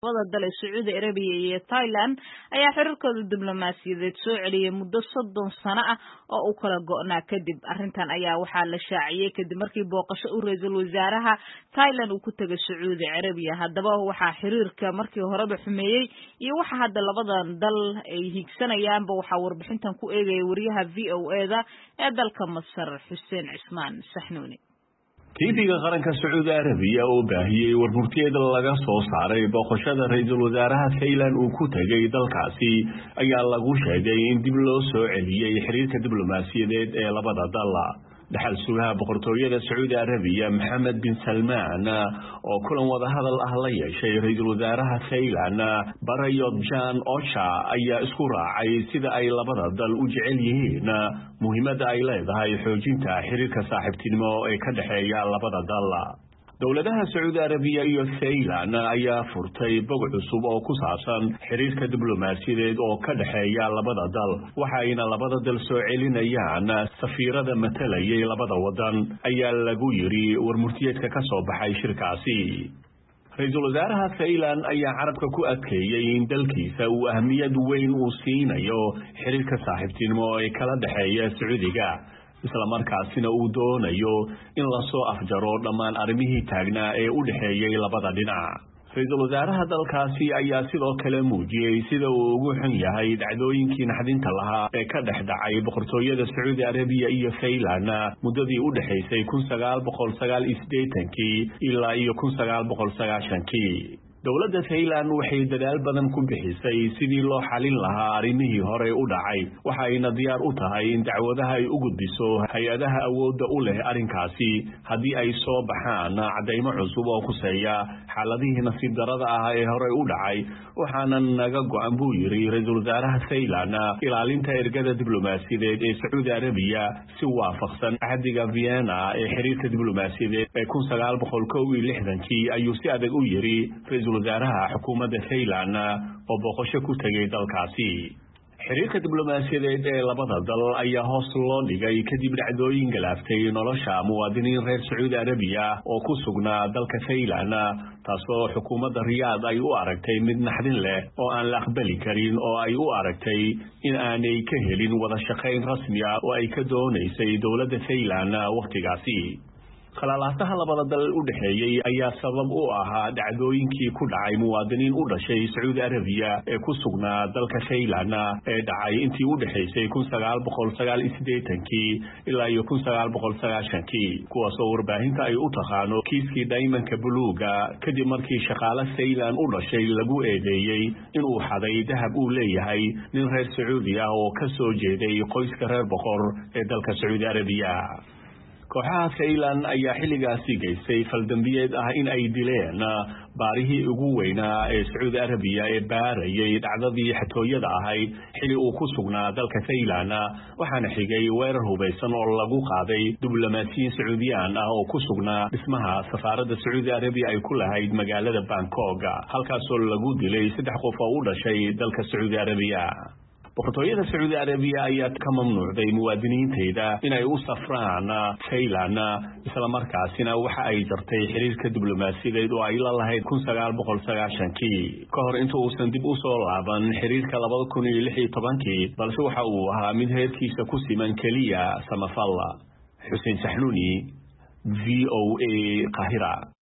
labada dal ee Sacuudi Arabiya iyo Thailand ayaa xiriirkooda diblomaasiyadeed soo celiyay muddo 30 sano ah oo u kala go'naa kadib. Arrintan ayaa waxaa la shaaciyay kadib markii booqasho u ra'iisul wasaaraha Thailand uu ku tagay Sacuudi Arabiya. Haddaba waxaa xiriirka markii horeba xumeeyay iyo waxa hadda labadan dal ay higsanayaanba waxaa warbixintan ku eegaya wariyaha VOA-da ee dalka Masar Xuseen Cismaan Saxnuuni. TV-ga qaranka Sacuudi Arabiya oo baahiyay warmurtiyeeda laga soo saaray booqashada ra'iisul wasaaraha Thailand uu ku tagay dalkaasi ayaa lagu sheegay in dib loo soo celiyay xiriirka diblomaasiyadeed ee labada dal. dhaxal sugaha boqortooyada Sacuudi Arabiya Mohammed bin Salman oo kulan wada hadal ah la yeeshay ra'iisul wasaaraha Thailand Prayut Chan-o-cha ayaa isku raacay sida ay labada dal u jecel yihiin muhiimadda ay leedahay xoojinta xiriirka saaxiibtinimo ee ka dhaxeeya labada dal. dowladaha Sacuudi Arabiya iyo Thailand ayaa furtay bog cusub oo ku saabsan xiriirka diblomaasiyadeed oo ka dhaxeeya labada dal waxayna labada dal soo celinayaan safiirada matalayay labada wadan ayaa lagu yiri warmurtiyeedka ka soo baxay shirkaasi. ra'iisul wasaaraha Thailand ayaa carabka ku adkeeyay in dalkiisa uu ahmiyad weyn u siinayo xiriirka saaxiibtinimo ee kala dhaxeeya Sacuudiga isla markaasina uu doonayo in la soo afjaro dhammaan arrimihii taagnaa ee u dhaxeeyay labada dhinac. ra'iisul wasaaraha dalkaasi ayaa sidoo kale muujiyay sida uu ugu xun yahay dhacdooyinkii naxdinta lahaa ee ka dhex dhacay boqortooyada Sacuudi Arabiya iyo Thailand muddadii u dhaxaysay 1989 ilaa 1990. dowladda Thailand waxay dadaal badan ku bixisay sidii loo xalin lahaa arrimihii hore u dhacay waxayna diyaar u tahay in dacwadaha ay u gudbiso hay-adaha awoodda u leh arrinkaasi haddii ay soo baxaan cadaymo cusub oo khuseeya xaaladihii nasiib darada ah ee hore u dhacay waxaana naga go'an buu yiri ra'iisul wasaaraha Thailand ilaalinta ergada diblomaasiyadeed ee Sacuudi Arabiya si waafaqsan ahdiga Vienna ee xiriirka diblomaasiyadeed ee 1961 ayuu si adag u yiri wasaaraha xukuumadda Thailand oo booqasho ku tagay dalkaasi. xiriirka diblomaasiyadeed ee labada dal ayaa hoos loo dhigay kadib dhacdooyin galaaftay nolosha muwaadiniin reer Sacuudi Arabiya oo ku sugnaa dalka Thailand taasoo xukuumadda Riyadh ay u aragtay mid naxdin leh oo aan la aqbali karin oo ay u aragtay in aanay ka helin wada shaqayn rasmi ah oo ay ka doonaysay dowladda Thailand waqtigaasi. khalaalaataha labada dal u dhaxeeyay ayaa sabab u ahaa dhacdooyinkii ku dhacay muwaadiniin u dhashay Sacuudi Arabiya ee ku sugnaa dalka Thailand ee dhacay intii u dhaxaysay 1989 ilaa 1990 kuwaas oo warbaahinta ay u taqaano kiiskii Diamond-ka buluuga kadib markii shaqaale Thailand u dhashay lagu eedeeyay inuu xaday dahab uu leeyahay nin reer Sacuudi ah oo ka soo jeeday qoyska reer boqor ee dalka Sacuudi Arabiya. kooxaha Thailand ayaa xilligaasi geystay faldambiyeed ah in ay dileen baarihii ugu weynaa ee Sacuudi Arabiya ee baarayay dhacdadii xatooyada ahayd xilli uu ku sugnaa dalka Thailand waxaana xigay weerar hubeysan oo lagu qaaday diblomaasiyiin Sacuudiyaan ah oo ku sugnaa dhismaha safaaradda Sacuudi Arabiya ay ku lahayd magaalada Bangkok halkaasoo lagu dilay 3 qof oo u dhashay dalka Sacuudi Arabiya. boqortooyada Sacuudi Arabiya ayaa ka mamnuucday muwaadiniinteeda inay u safraan Thailand isla markaasina waxa ay jartay xiriirka diblomaasiyadeed oo ay la lahayd 1990 ka hor inta uusan dib u soo laaban xiriirka 2016 balse waxa uu ahaa mid heerkiisa ku siman kaliya samafal. Xuseen Saxnuuni VOA Qahira.